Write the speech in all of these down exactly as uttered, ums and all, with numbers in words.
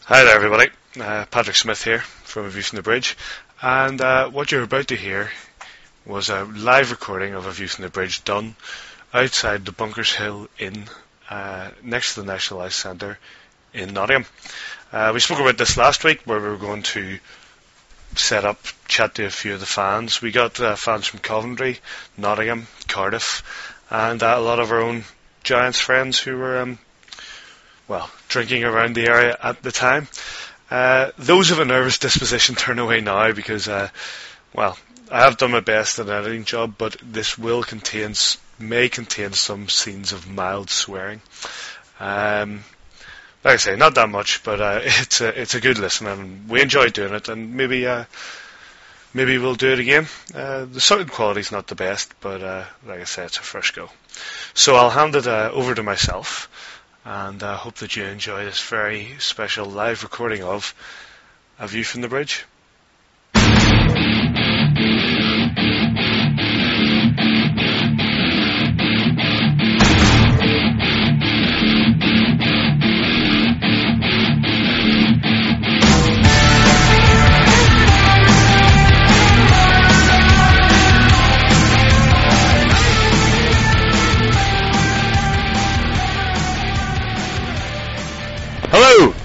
Hi there, everybody. Uh, Patrick Smith here from A View from the Bridge, and uh, what you're about to hear was a live recording of A View from the Bridge done outside the Bunkers Hill Inn uh, next to the National Ice Centre in Nottingham. Uh, we spoke about this last week where we were going to set up, chat to a few of the fans. We got uh, fans from Coventry, Nottingham, Cardiff, and uh, a lot of our own Giants friends who were um, well, drinking around the area at the time. Uh, those of a nervous disposition turn away now because, uh, well, I have done my best at an editing job, but this will contain, may contain some scenes of mild swearing. Um, like I say, not that much, but uh, it's a it's a good listen, and we enjoy doing it, and maybe uh, maybe we'll do it again. Uh, the sound quality's not the best, but uh, like I say, it's a first go. So I'll hand it uh, over to myself. And I uh, hope that you enjoy this very special live recording of A View from the Bridge. Hello!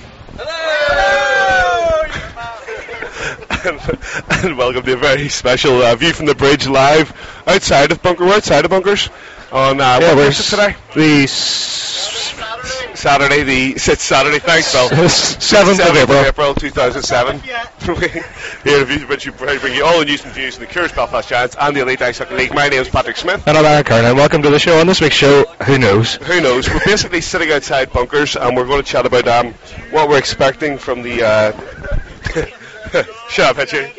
Hello! and, and welcome to a very special uh, View from the Bridge live outside of Bunker. We're outside of Bunkers on uh, yeah, what is it today? The s- Saturday, the it's Saturday, thanks, Bill. seventh of April. April two thousand seven. Here at View from the Bridge, we bring you all the news and views in the Curious Belfast Giants and the Elite Ice Hockey League. My name is Patrick Smith. And I'm Aaron Kernan. Welcome to the show. On this week's show, who knows? Who knows? We're basically sitting outside Bunkers, and we're going to chat about um, what we're expecting from the. Uh... Shut up, Hitchy.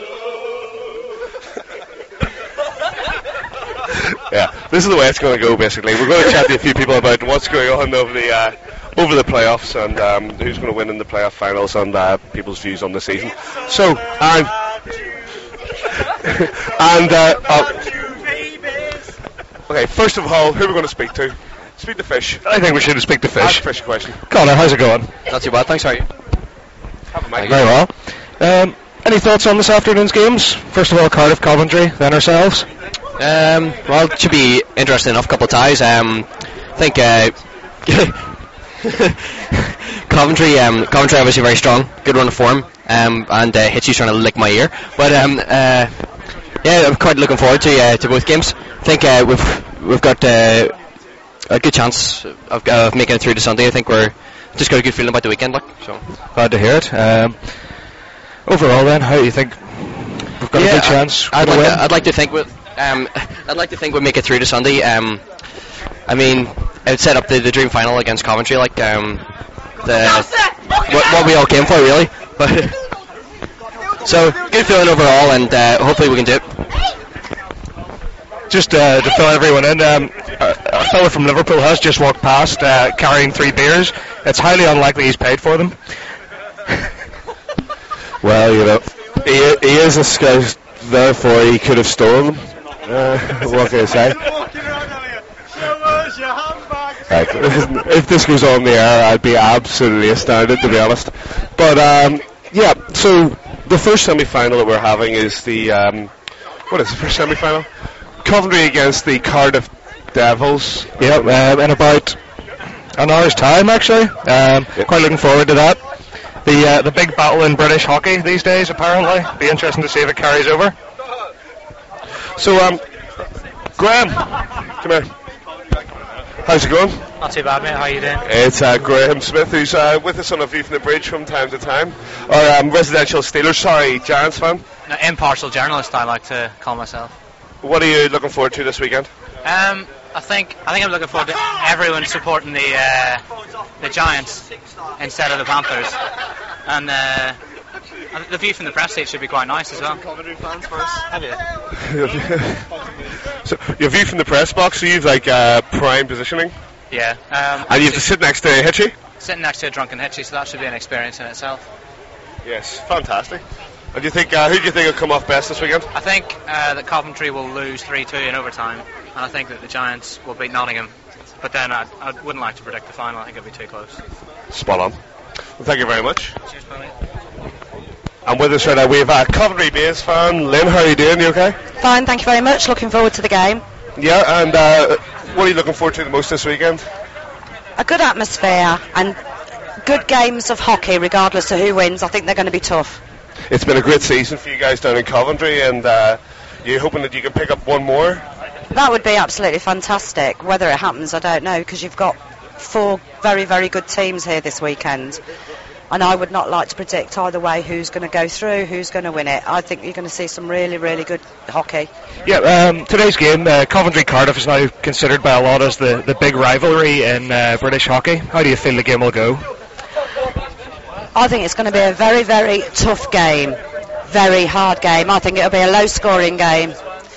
Yeah, this is the way it's going to go. Basically, we're going to chat to a few people about what's going on over the uh, over the playoffs and um, who's going to win in the playoff finals and uh, people's views on the season. So, I'm and uh, uh, okay. First of all, who are we going to speak to? Speak to Fish. I think we should speak to Fish. Ask Fish a question. Connor, how's it going? Not too bad, thanks. How are you? Have a mic. Very well. Um, any thoughts on this afternoon's games? First of all, Cardiff, Coventry, then ourselves. Um, well, it should be interesting enough. Couple of ties. Um, I think uh, Coventry, um, Coventry obviously very strong, good run of form, um, and uh, Hitchy's trying to lick my ear. But um, uh, yeah, I'm quite looking forward to uh, to both games. I think uh, we've we've got uh, a good chance of, of making it through to Sunday. I think we're just got a good feeling about the weekend. Like, so Glad to hear it. Um, overall, then, how do you think we've got yeah, a good chance? I'd to like win? to, I'd like to think with um, I'd like to think we'll make it through to Sunday. Um, I mean, it would set up the, the dream final against Coventry, like um, the what, what we all came for, really. But so good feeling overall, and uh, hopefully we can do it. Just uh, to fill everyone in, um, a, a fellow from Liverpool has just walked past uh, carrying three beers. It's highly unlikely he's paid for them. Well, you know, he, he is a scout, therefore he could have stolen them. Uh, what can I say? Right, if this goes on the air, I'd be absolutely astounded, to be honest. But um, yeah, so the first semi-final that we're having is the um, what is the first semi-final? Coventry against the Cardiff Devils. Yep, um, in about an hour's time, actually. Um, Yep. Quite looking forward to that. The uh, the big battle in British hockey these days, apparently. Be interesting to see if it carries over. So, um, Graham, come here. How's it going? Not too bad, mate. How you doing? It's uh, Graham Smith, who's uh, with us on A View from the Bridge from time to time. Or um, residential Steelers, sorry, Giants fan. An impartial journalist, I like to call myself. What are you looking forward to this weekend? Um, I think I think I'm looking forward to everyone supporting the uh, the Giants instead of the Panthers, and uh, the view from the press seat should be quite nice as well. Coventry fans first, have you? So, your view from the press box, so you've like uh, prime positioning, Yeah. Um, and you have to sit next to Hitchy. sitting next to a drunken Hitchy, so that should be an experience in itself. Yes, fantastic. And do you think uh, who do you think will come off best this weekend? I think uh, that Coventry will lose three two in overtime, and I think that the Giants will beat Nottingham. But then I, I wouldn't like to predict the final. I think it'll be too close. Spot on. Well, thank you very much. Cheers, Billy. And with us right now we have a Coventry Base fan. Lynn, how are you doing? You okay? Fine, thank you very much. Looking forward to the game. Yeah, and uh, what are you looking forward to the most this weekend? A good atmosphere and good games of hockey, regardless of who wins. I think they're going to be tough. It's been a great season for you guys down in Coventry, and uh, you're hoping that you can pick up one more? That would be absolutely fantastic. Whether it happens, I don't know, because you've got four very, very good teams here this weekend. And I would not like to predict either way who's going to go through, who's going to win it. I think you're going to see some really, really good hockey. Yeah, um, today's game, uh, Coventry-Cardiff is now considered by a lot as the, the big rivalry in uh, British hockey. How do you feel the game will go? I think it's going to be a very, very tough game. Very hard game. I think it'll be a low-scoring game.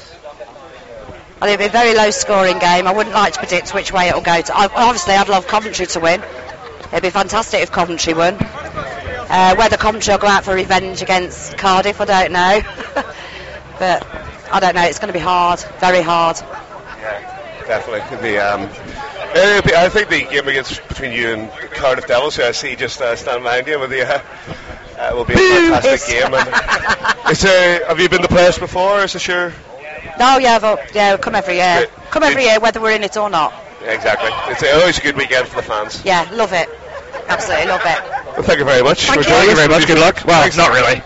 I think it'll be a very low-scoring game. I wouldn't like to predict which way it'll go. To. I, obviously, I'd love Coventry to win. It'd be fantastic if Coventry won. Uh, whether Coventry will go out for revenge against Cardiff, I don't know. But I don't know. It's going to be hard, very hard. Yeah, definitely. Could be, um, it'll be, I think the game against between you and Cardiff Devils, who I see just uh, stand behind you, with the, uh, uh, will be a fantastic game. And is there, have you been to playoffs before? Is this your? No, yeah, but, yeah, come every year. Great. Come every year, whether we're in it or not. Yeah, exactly. It's always a good weekend for the fans. Yeah, love it. Absolutely love it. Well, thank you very much. Thank for you. joining Thank you us. very much. Good luck. Well, Thanks. not really.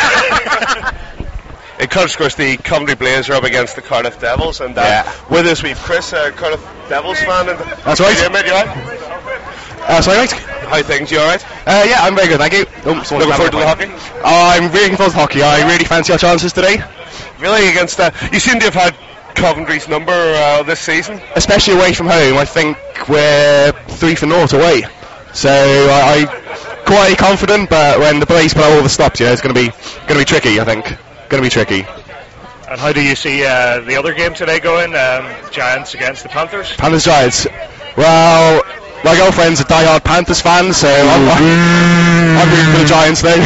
In Cardiff, of course, the Coventry Blaze are up against the Cardiff Devils, and uh, Yeah. with us we've Chris, uh, Cardiff Devils fan. And That's right. Yeah, mate, you alright? Uh, sorry, mate? How things? You alright? Uh, yeah, I'm very good, thank you. Oh, Looking forward to the hockey? Oh, I'm really looking forward to hockey. I really fancy our chances today. Really, against uh, you seem to have had Coventry's number uh, this season. Especially away from home, I think we're three for naught away. So I, I'm quite confident, but when the Blaze put out all the stops, you know, it's going to be going to be tricky. I think going to be tricky. And how do you see uh, the other game today going? Um, Giants against the Panthers. Panthers Giants. Well, my girlfriend's a die-hard Panthers fan, so I'm, I'm rooting for the Giants now.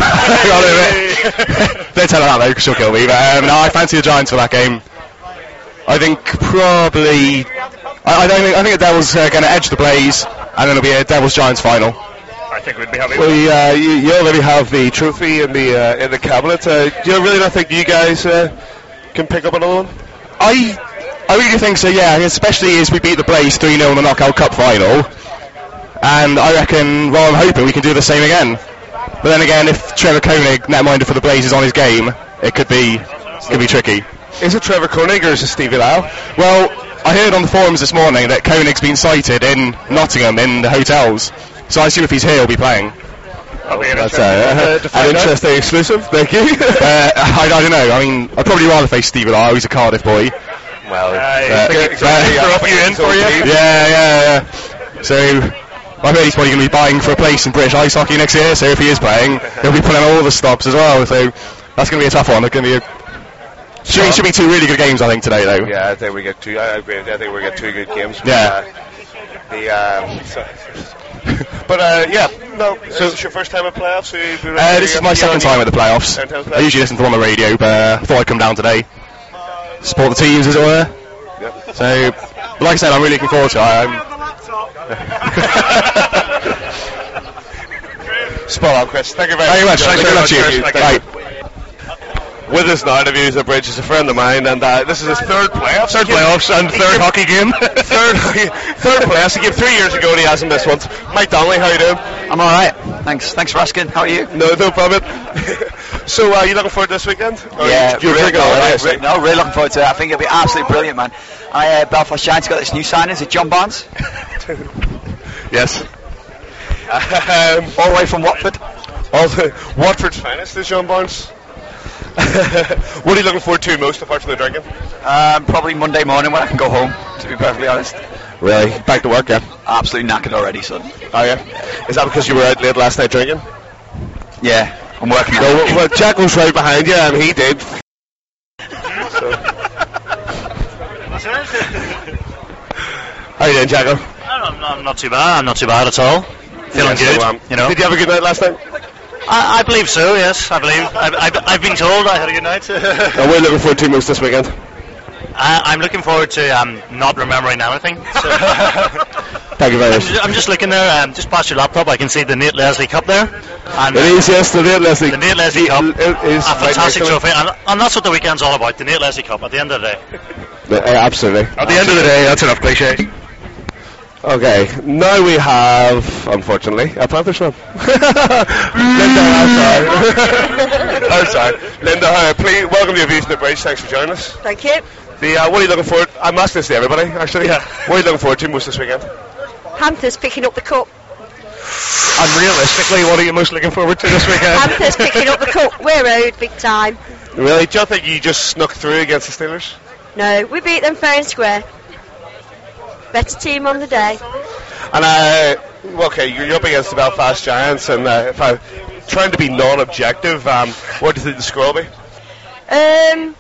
Don't tell her that though, because she'll kill me. But um, no, I fancy the Giants for that game. I think probably. I, I don't think. I think the Devils are going to edge the Blaze, and then it'll be a Devils Giants final. I think we'd be happy Well, with you, uh, you, you already have the trophy in the uh, in the cabinet. Uh, do you really not think you guys uh, can pick up another one? I I really think so. Yeah, especially as we beat the Blaze three nil in the Knockout Cup final, and I reckon. Well, I'm hoping we can do the same again. But then again, if Trevor Koenig, netminder for the Blaze, is on his game, it could be it could be tricky. Is it Trevor Koenig or is it Stevie Lau? Well, I heard on the forums this morning that Koenig's been sighted in Nottingham in the hotels. So I assume if he's here, he'll be playing. That'll be an That's interesting uh, one to- to an find out. interesting exclusive. Thank you. uh, I, I don't know. I mean, I'd probably rather face Stevie Lau. He's a Cardiff boy. well, Uh, Uh, think uh, throw up you in for you. Yeah, yeah, yeah. So I heard he's probably going to be buying for a place in British ice hockey next year. So if he is playing, he'll be putting on all the stops as well. So that's going to be a tough one. It's going to be a should, should be two really good games, I think, today though. Yeah, I think we get two. I agree. with you. I think we get two good games. Yeah. Uh, the um, so, but uh, yeah, no. So is this your first time at playoffs? Or you've been Uh, this is my second time at the playoffs. Second time at the I usually listen to them on the radio, but uh, I thought I'd come down today, support the teams as it were. Yep. So, but like I said, I'm really looking forward to it. I'm, Spot on, Chris. Thank you very Very much. much. Thank you very much, Chris. you. Thank Right. you. With us now, the Views of the Bridge is a friend of mine, and uh, this is his third playoffs. Third playoffs and third hockey game. third, third playoffs. He came three years ago, and he hasn't missed once. Mike Donnelly, how you doing? I'm alright. Thanks. Thanks for asking. How are you? No, no problem. So, uh, you looking forward to this weekend? Or Yeah, you're really, drinking already, I no, see. re- no, really looking forward to it. I think it'll be absolutely brilliant, man. I, uh, Belfast Giants got this new signing. Is it John Barnes? Yes. Um, All the way from Watford. all the Watford's finest is John Barnes. What are you looking forward to most, apart from the drinking? Um, probably Monday morning when I can go home, to be perfectly honest. Really? Back to work, yeah? Absolutely knackered already, son. Oh, yeah? Is that because you were out late last night drinking? Yeah, I'm working No, on well, it. well, Jack was right behind you, and he did. So. How you doing, Jacko? I'm not, I'm not too bad. I'm not too bad at all. Feeling Yeah, good. so, um, you know. Did you have a good night last night? I, I believe so. Yes, I believe. I've, I've, I've been told I had a good night. And we're looking forward to most this weekend. I, I'm looking forward to um, not remembering anything. So Thank you very I'm, much. just, I'm just looking there, um, just past your laptop, I can see the Nate Leslie Cup there. And, It is, yes, the Nate Leslie. The Nate Leslie Cup, It is a right fantastic next to me. trophy, and, and that's what the weekend's all about, the Nate Leslie Cup, at the end of the day. Uh, absolutely. At the end of the day, that's enough cliche. Okay, now we have, unfortunately, a Panthers fan. Linda, I'm sorry. I'm sorry. Linda, hi, please, welcome to Views from the Bridge. Thanks for joining us. Thank you. The, uh, what are you looking forward I'm asking this to everybody, actually. Yeah. What are you looking forward to most this weekend? Panthers picking up the cup. And realistically, what are you most looking forward to this weekend? Panthers picking up the cup. We're owed big time. Really? Do you think you just snuck through against the Steelers? No, we beat them fair and square. Better team on the day. And, uh, okay, you're up against the Belfast Giants, and uh, if I'm trying to be non-objective, um, what do you think the score will be? Um,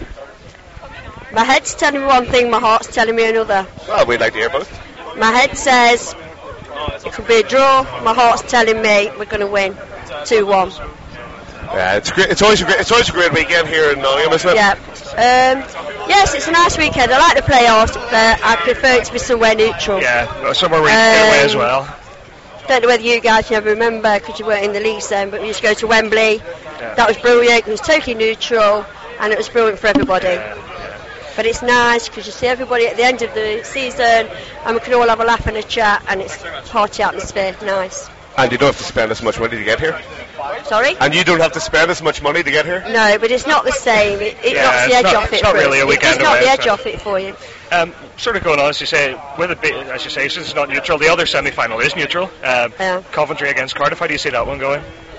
my head's telling me one thing, my heart's telling me another. Well, we'd like to hear both. My head says it could be a draw. My heart's telling me we're going to win two one. Yeah, it's great. It's always a great. It's always a great weekend here in Nottingham, isn't it? Yeah. Um, yes, it's a nice weekend. I like the playoffs, but I prefer it to be somewhere neutral. Yeah, somewhere where you can get away as Um, well. Don't know whether you guys never remember because you weren't in the leagues then, but we used to go to Wembley. That was brilliant. It was totally neutral, and it was brilliant for everybody. But it's nice because you see everybody at the end of the season, and we can all have a laugh and a chat, and it's party atmosphere. Nice. And you don't have to spend as much money to get here. Sorry? And you don't have to spend as much money to get here. No, but it's not the same. It, it Yeah, knocks the it's edge not- off it it's not for really us. a weekend It does knock away, the edge so- off it for you. Um, sort of going on, as you say, with a bit, as you say, since it's not neutral, the other semi-final is neutral. Um, Yeah. Coventry against Cardiff. How do you see that one going?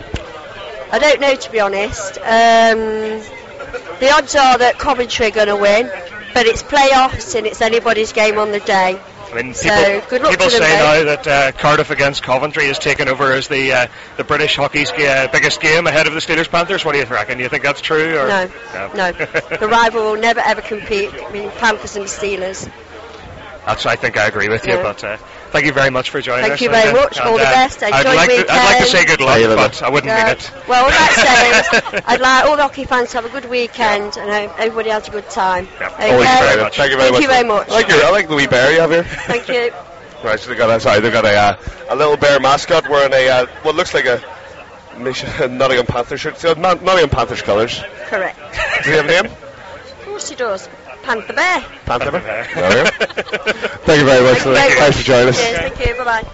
I don't know, to be honest. Um, the odds are that Coventry are going to win, but it's playoffs and it's anybody's game on the day. I mean, So, people, good luck people to them say both. now that uh, Cardiff against Coventry is taken over as the uh, the British hockey's uh, biggest game ahead of the Steelers Panthers. What do you reckon? Do you think that's true? Or? No, no. The rival will never ever compete between Panthers and Steelers. That's, I think I agree with you, Yeah. but uh, thank you very much for joining Thank us. you very Linda. much. And, All the uh, best. Enjoy I'd, your like to, I'd like to weekend. say good luck, Hey, Linda. but I wouldn't Yeah. mean it. Well, all that said, I'd like all the hockey fans to have a good weekend and I hope everybody has a good time. Yeah. Okay? Always very much. Thank you very Thank much. you very much. I like, your, I like the wee bear you have here. Thank you. Right, so they got a, sorry, they got a uh, a little bear mascot wearing a uh, what looks like a Nottingham Panthers shirt. So Not- Nottingham Panthers colours. Correct. Does he have a name? Of course he does. Panther Bear. Panther Bear. There we go. Thank you very much. Thank you very Thanks for joining us. Cheers, thank you. Bye-bye.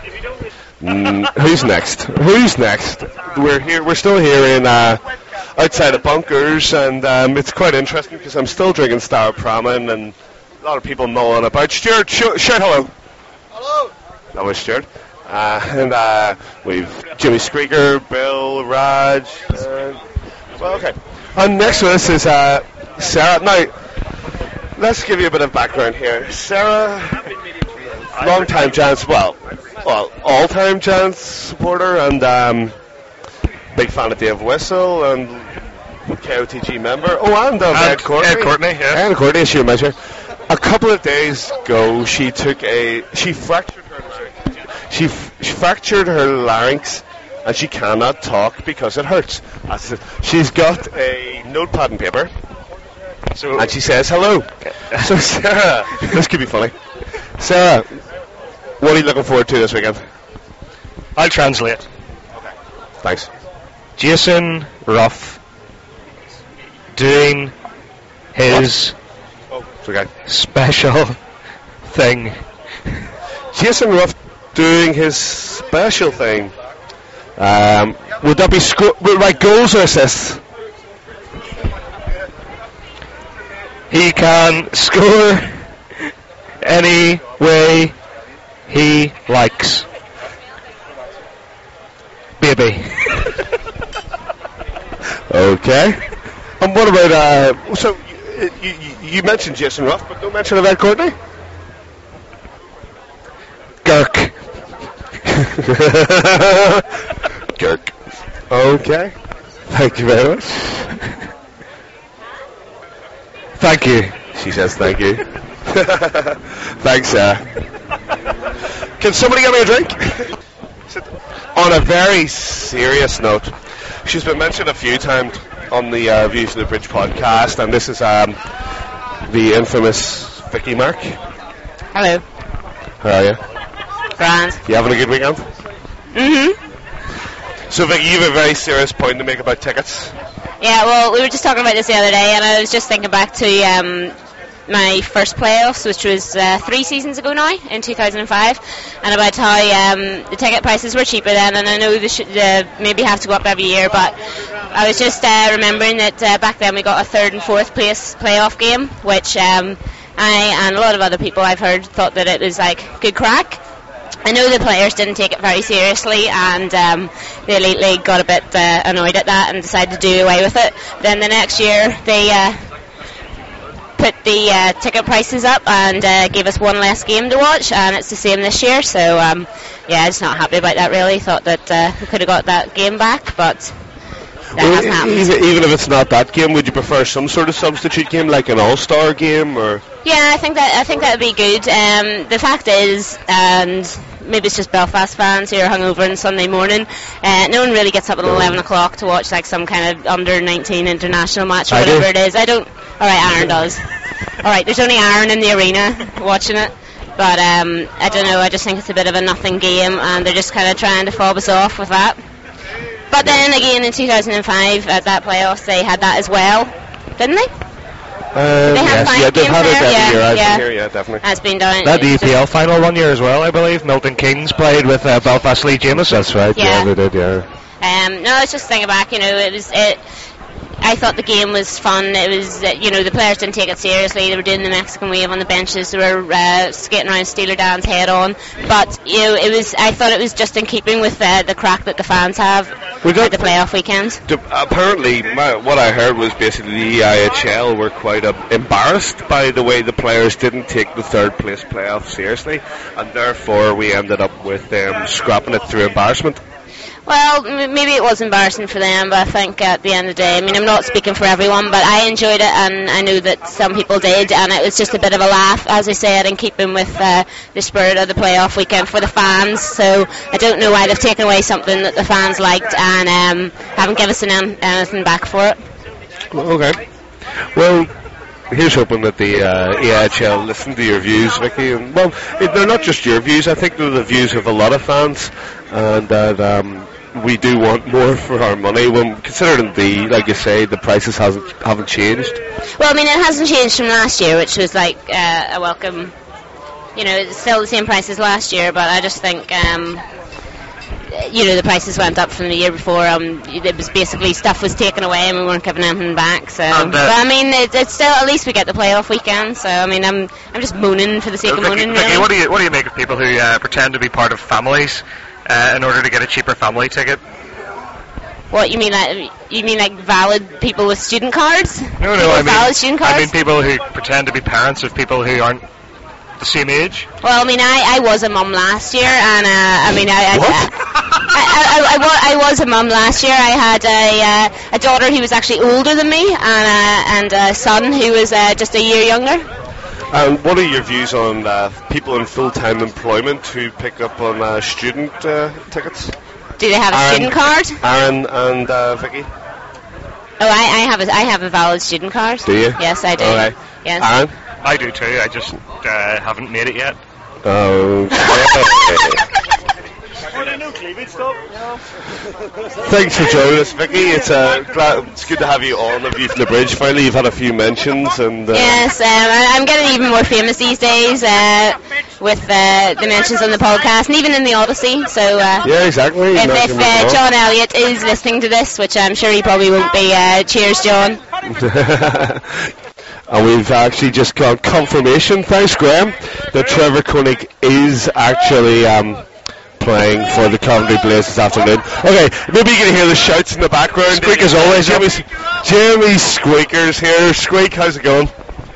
Mm, who's next? Who's next? We're here. We're still here in uh, outside of Bunkers, and um, it's quite interesting because I'm still drinking Star Pramin, and a lot of people mulling about. Stuart, sh- shout hello. Hello. That was Stuart. Uh, and uh, we've Jimmy Screaker, Bill, Raj. Uh, well, okay. And next with us is uh, Sarah. Now, let's give you a bit of background here. Sarah, long-time Giants, well, well, all-time Giants supporter, and um, big fan of Dave Whistle, and K O T G member. Oh, and uh, And Ed Courtney. Ed Courtney, yeah. Ed Courtney, she measure. A couple of days ago, she took a she fractured her she, f- she fractured her larynx, and she cannot talk because it hurts. That's it. She's got a notepad and paper. So, And she says hello. So Sarah, this could be funny. Sarah, what are you looking forward to this weekend? I'll translate. Thanks. Jason Ruff doing his It's okay. special thing. Jason Ruff doing his special thing. Um, would that be sco- right goals or assists? He can score any way he likes. Baby. Okay. And what about uh? So you, you, you mentioned Jason Ruff, but no mention of Ed Courtney. Girk. Girk. Okay. Thank you very much. Thank you. She says thank you. Thanks, Sarah. Can somebody get me a drink? On a very serious note, she's been mentioned a few times on the uh, Views of the Bridge podcast, and this is um, the infamous Vicky Mark. Hello. How are you? Grand. You having a good weekend? Mm-hmm. So Vicky, you have a very serious point to make about tickets. Yeah, well, we were just talking about this the other day, and I was just thinking back to um, my first playoffs, which was uh, three seasons ago now, in two thousand five, and about how um, the ticket prices were cheaper then, and I know they should uh, maybe have to go up every year, but I was just uh, remembering that uh, back then we got a third and fourth place playoff game, which um, I and a lot of other people I've heard thought that it was like good crack. I know the players didn't take it very seriously, and um, the Elite League got a bit uh, annoyed at that and decided to do away with it. Then the next year they uh, put the uh, ticket prices up and uh, gave us one less game to watch, and it's the same this year. So um, yeah, I'm just not happy about that really. Thought that uh, we could have got that game back, but that Well, hasn't happened. even, even if it's not that game, would you prefer some sort of substitute game, like an all-star game, or? Yeah, I think that I think that would be good. Um, the fact is, and maybe it's just Belfast fans who are hungover on Sunday morning, uh, no one really gets up at eleven o'clock to watch like some kind of under nineteen international match or I do. whatever it is. I don't. All right, Aaron does. All right, there's only Aaron in the arena watching it. But um, I don't know. I just think it's a bit of a nothing game, and they're just kind of trying to fob us off with that. But then again, in two thousand five at that playoffs, they had that as well, didn't they? Um, They have yes, five yeah, they've games had it there, every yeah, year. I've yeah. been here, yeah, definitely. That's been done. They had the E P L final one year as well, I believe. Milton Keynes played with uh, Belfast Lee Jameson. That's right. Yeah. Yeah, they did. Yeah. Um, no, it's just thinking back. You know, it was it. I thought the game was fun. It was, uh, you know, the players didn't take it seriously. They were doing the Mexican wave on the benches. They were uh, skating around Steeler Dan's head on. But you know, it was. I thought it was just in keeping with uh, the crack that the fans have We got- at the playoff weekend. D- apparently, my, what I heard was basically the E I H L were quite uh, embarrassed by the way the players didn't take the third place playoff seriously, and therefore we ended up with them scrapping it through embarrassment. Well, m- maybe it was embarrassing for them, but I think at the end of the day, I mean, I'm not speaking for everyone, but I enjoyed it, and I knew that some people did, and it was just a bit of a laugh, as I said, in keeping with uh, the spirit of the playoff weekend for the fans. So I don't know why they've taken away something that the fans liked and um, haven't given us an- anything back for it. Okay. Well, here's hoping that the uh, E I H L listen to your views, Vicky. And, well, it, they're not just your views. I think they're the views of a lot of fans, and that um, we do want more for our money. When considering the, like you say, the prices hasn't haven't changed. Well, I mean, it hasn't changed from last year, which was like uh, a welcome. You know, it's still the same price as last year, but I just think, um, you know, the prices went up from the year before. Um, it was basically stuff was taken away and we weren't giving anything back. So, And, uh, but I mean, it, it's still at least we get the playoff weekend. So, I mean, I'm I'm just moaning for the sake of Vicky, moaning, Vicky, really. what do you what do you make of people who uh, pretend to be part of families uh, in order to get a cheaper family ticket? What you mean, like you mean like valid people with student cards? No, People no, with I mean valid student cards. I mean people who pretend to be parents of people who aren't the same age. Well, I mean, I, I was a mum last year, and uh, I mean, I I, What? I, I, I, I, wa- I was a mum last year. I had a uh, a daughter who was actually older than me, and uh, and a son who was uh, just a year younger. And what are your views on uh, people in full-time employment who pick up on uh, student uh, tickets? Do they have a Aaron- student card? Aaron and uh, Vicky. Oh, I, I have a I have a valid student card. Do you? Yes, I do. Okay. Yes. Aaron? I do too. I just uh, haven't made it yet. Okay. Thanks for joining us, Vicky. It's uh, glad, it's good to have you on The View from the Bridge. Finally, you've had a few mentions, and uh, Yes, um, I- I'm getting even more famous these days uh, with uh, the mentions on the podcast and even in the Odyssey. So uh, yeah, exactly. if, Not if gonna uh, be John Elliott is listening to this, which I'm sure he probably won't be, uh, cheers, John. And we've actually just got confirmation, thanks Graham, that Trevor Koenig is actually um, playing for the Coventry Blaze this afternoon. Okay, maybe you can hear the shouts in the background. Squeak as always, Jeremy, Jeremy Squeakers here. Squeak, how's it going?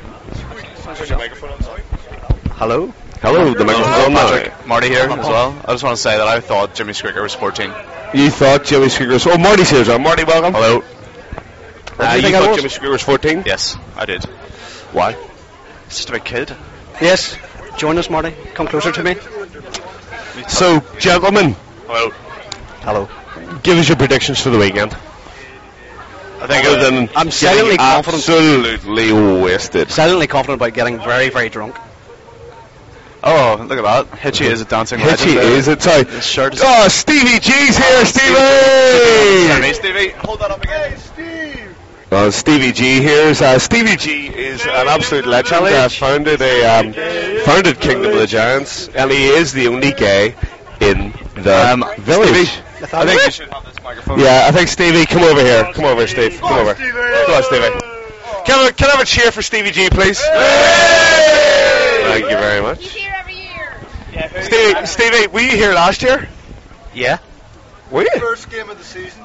Hello? Hello, the microphone's on now. Patrick, Marty here as well. I just want to say that I thought Jimmy Squeaker was fourteen. You thought Jimmy Squeaker was... Oh, Marty's here as well. Marty, welcome. Hello. Uh, you thought Jimmy Squeaker was fourteen? Yes, I did. Why? He's just a big kid. Yes, join us, Marty. Come closer to me. So, gentlemen. Hello. Hello. Give us your predictions for the weekend. I think other than I'm silently confident. Absolutely wasted. Silently confident about getting very, very drunk. Oh, look at that. Hitchy is a dancing legend. Hitchy there. is it? Sorry. His shirt is Oh, Stevie G's here, Oh, Stevie! Stevie, Stevie, hold that up again. Uh, Stevie G here. Uh, Stevie G is an absolute legend. Uh, founded a um, founded Kingdom of the Giants, and he is the only gay in the Um, village. Stevie, I think you should have this microphone. Yeah, I think Stevie, come over here. Come over, Steve. Come over. Go on, Stevie. Can I, can I have a cheer for Stevie G, please? Thank you very much. Stevie, Stevie, were you here last year? Yeah. Were you? First game of the season.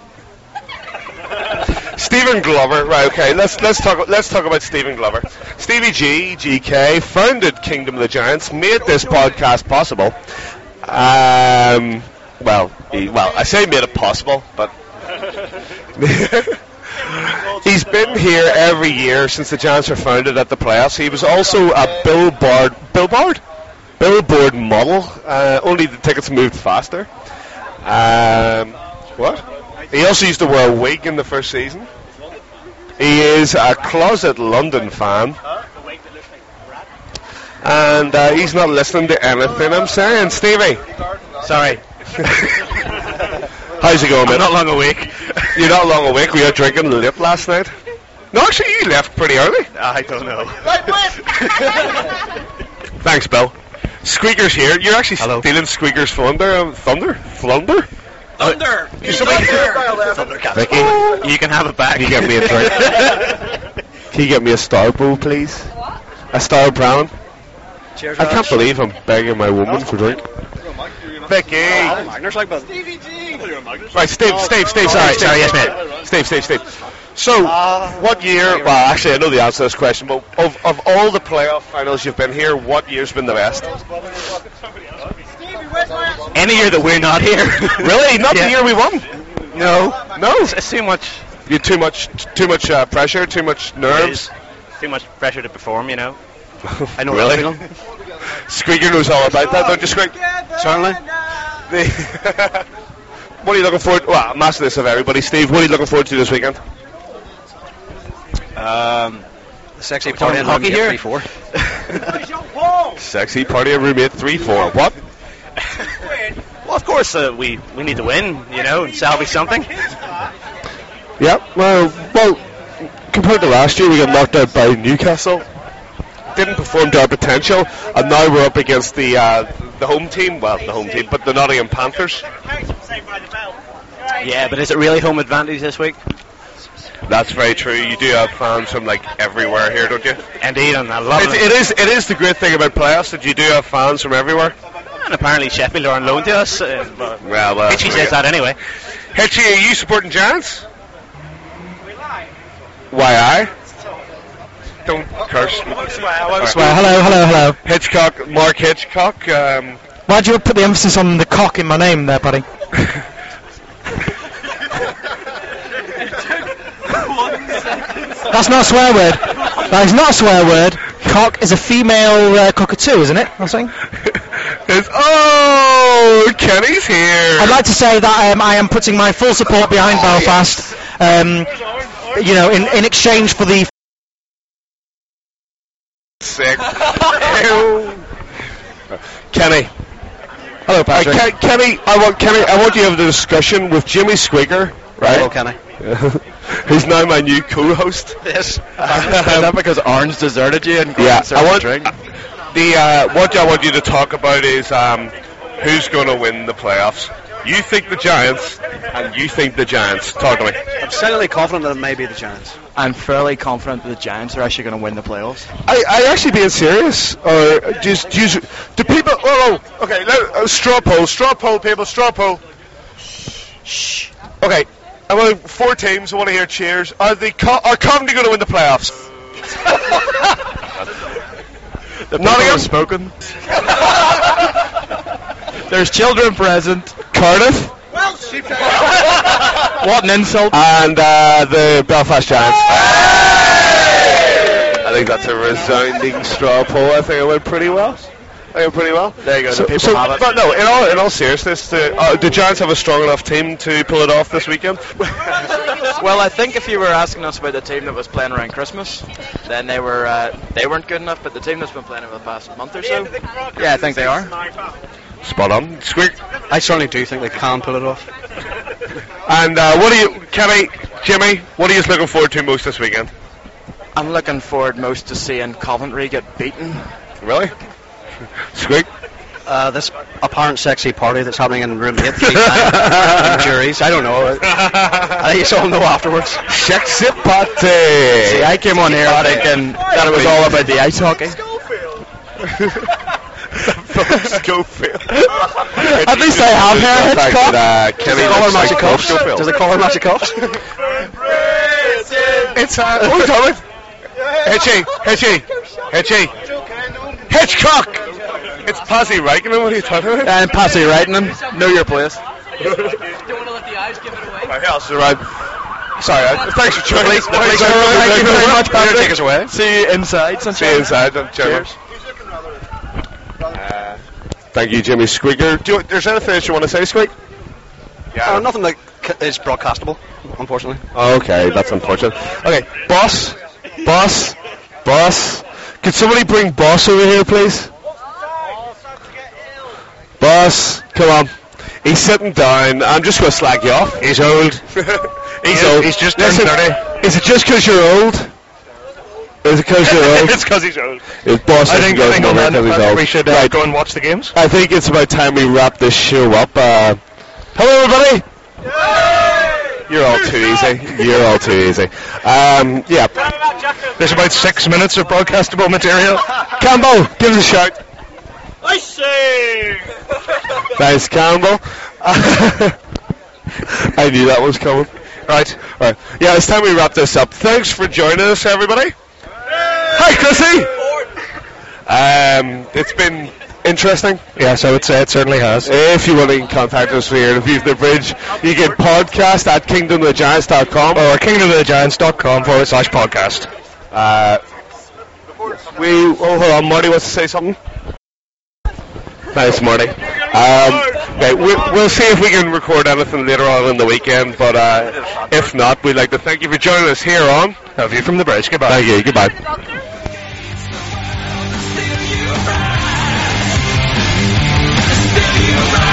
Stephen Glover, right? Okay, let's let's talk let's talk about Stephen Glover. Stevie G, G K, founded Kingdom of the Giants, made this podcast possible. Um, well, he, well, I say made it possible, but he's been here every year since the Giants were founded at the playoffs. He was also a billboard billboard billboard model. Uh, only the tickets moved faster. Um, what? He also used to wear a wig in the first season. He is a closet London fan. And uh, he's not listening to anything I'm saying. Stevie. Sorry. How's it going, I'm mate? not long awake. You're not long awake. We were drinking late last night. No, actually, you left pretty early. I don't know. Thanks, Bill. Squeaker's here. You're actually Hello. stealing Squeaker's thunder. Um, thunder? Flunder? Thunder! You somebody Vicky, You can have it back. can you get me a drink? Can you get me a Star Bowl, please? A Star Brown? Cheers, I can't believe I'm begging my woman for drink. Vicky! Magners like that. Right, Steve, Steve, Steve, sorry, sorry, yes, mate. Steve, Steve, Steve. So, what year, well, actually, I know the answer to this question, but of, of all the playoff finals you've been here, what year's been the best? Any year that we're not here. Really? Not Yeah. the year we won? No. No? It's too much. You had too much, too much uh, pressure, too much nerves? Too much pressure to perform, you know. I know Really? that feeling. Squeaker knows all about that, don't you, Squeak? Certainly. The what are you looking forward to? Well, I'm asking this of everybody. Steve, what are you looking forward to this weekend? Um, sexy talking party in hockey hockey here? here. Three, four. Sexy party at roommate three four. What? Well, of course, uh, we we need to win, you know, and salvage something. Yeah, well, well, compared to last year, we got knocked out by Newcastle. Didn't perform to our potential, and now we're up against the uh, the home team. Well, the home team, but the Nottingham Panthers. Yeah, but is it really home advantage this week? That's very true. You do have fans from like everywhere here, don't you? Indeed, and I love It, it. it is. It is the great thing about playoffs that you do have fans from everywhere. And apparently Sheffield are on loan to us. Uh, but Well, well, Hitchy says that anyway. Hitchy, are you supporting Giants? Why I? Don't curse. Well, hello, hello, hello. Hitchcock, Mark Hitchcock. Um, Why'd you put the emphasis on the cock in my name there, buddy? That's not a swear word. That is not a swear word. Cock is a female uh, cockatoo, isn't it? I'm saying. It's, oh, Kenny's here. I'd like to say that um, I am putting my full support behind Belfast. Um, you know, in, in exchange for the. Sick. Ew. Kenny. Hello, Patrick. Uh, Ken- Kenny, I want Kenny. I want you to have a discussion with Jimmy Squeaker, right? Hello, Kenny. Who's now my new co-host. Yes. Is that because Orange deserted you and Yeah, served I want drink? the uh, what I want you to talk about is um, who's going to win the playoffs. You think the Giants, and you think the Giants. Talk to me. I'm silently confident that it may be the Giants. I'm fairly confident that the Giants are actually going to win the playoffs. I, I actually being serious, or just do, you, do people? Oh, oh okay. Let, uh, straw poll, straw poll, people, straw poll. Shh. Okay, I want four teams. I want to hear cheers. Are the Co- are Coventry going to win the playoffs? The Nottingham spoken. There's children present. Cardiff. What an insult. And uh, the Belfast Giants. I think that's a resounding straw poll. I think it went pretty well. I am pretty well. There you go. So, the people so- have it. but no, in all in all seriousness, the, uh, the Giants have a strong enough team to pull it off this weekend. Well, I think if you were asking us about the team that was playing around Christmas, then they were uh, they weren't good enough. But the team that's been playing over the past month or so, yeah, I think they are. Spot on. Squeak. I certainly do think they can pull it off. And uh, what are you, Kenny, Jimmy? What are you looking forward to most this weekend? I'm looking forward most to seeing Coventry get beaten. Really? Squeak. Uh, this apparent sexy party that's happening in room eight three times. Juries, I don't know. I think you all know afterwards. Sexy party. See, I came on here thinking that it was all about the ice hockey. Schofield. At least I have hair, Hitchcock. Uh, Kenny Does the colour looks match like a cuffs? Schofield. Does the colour match a cuffs? It's uh, oh, Tommy. Hitchy, Hitchy, Hitchy, Hitchcock. It's Pazzy Reichman. What are you talking about? And Passy Reitman, know your place. My house is right. Sorry, uh, thanks for joining us. Thank you very much, Patrick. Take us away. See you inside. See you inside. uh, Cheers. Uh, thank you, Jimmy Squeaker. Do you, there's anything else you want to say, Squeak? Uh, nothing that c- is broadcastable, unfortunately. Okay, that's unfortunate. Okay, boss, boss, boss. Could somebody bring boss over here, please? Boss, come on. He's sitting down. I'm just going to slag you off. He's old. he's old. He's just turned Listen, thirty. Is it just because you're old? Is it because you're old? It's because he's old. His boss I think, doesn't I think go on over that, because he's Patrick, old. we should uh, Right. go and watch the games. I think it's about time we wrap this show up. Uh, hello, everybody. You're all too easy. You're all too easy. Um, yeah. There's about six minutes of broadcastable material. Campbell, give us a shout. I say. Thanks, Campbell. I knew that was coming. Right, right. Yeah, it's time we wrap this up. Thanks for joining us, everybody. Hi, Chrissy. Um, it's been interesting. Yes, I would say it certainly has. If you want to contact us here at View from the Bridge, you can podcast at kingdom of the giants dot com or kingdom of the giants dot com forward slash podcast. Uh, we, oh, hold on, Marty wants to say something. Thanks, Marty. Um, okay, we, we'll see if we can record anything later on in the weekend, but uh, if not, we'd like to thank you for joining us here on A View from the Bridge. Goodbye. Thank you. Goodbye. You